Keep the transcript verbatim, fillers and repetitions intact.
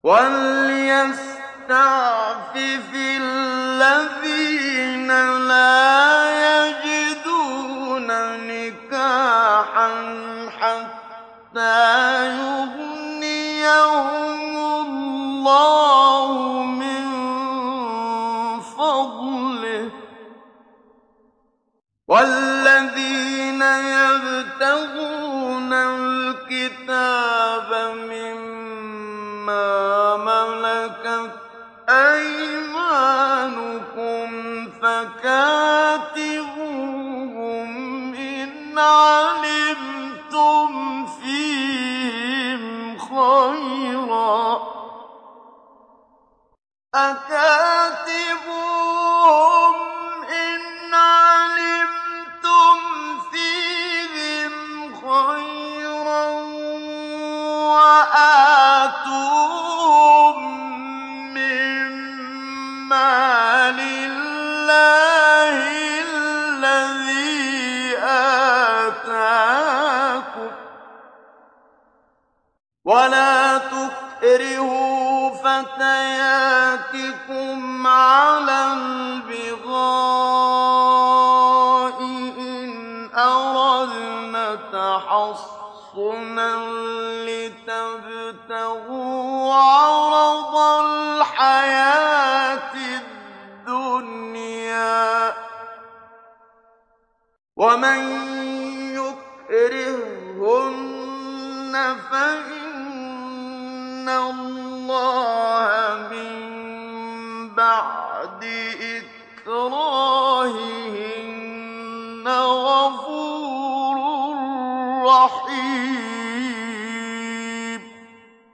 وَلْيَسْتَعْفِفِ الَّذِينَ لَا يَجِدُونَ نِكَاحًا حَتَّىٰ يُغْنِيَهُمُ اللَّهُ مِن فَضْلِهِ ۗ وَالَّذِينَ يَبْتَغُونَ الْكِتَابَ مِمَّا مَلَكَتْ أَيْمَانُكُمْ فَكَاتِبُوهُمْ إِنْ عَلِمْتُمْ فِيهِمْ خَيْرًا ۖ وَآتُوهُم مِّن مَّالِ اللَّهِ الَّذِي آتَاكُمْ ۚ وَلَا تُكْرِهُوا فَتَيَاتِكُمْ عَلَى الْبِغَاءِ إِنْ أَرَدْنَ تَحَصُّنًا لِّتَبْتَغُوا عَرَضَ الْحَيَاةِ الدُّنْيَا ۚ وَمَن يُكْرِههُّنَّ فَإِنَّ اللَّهَ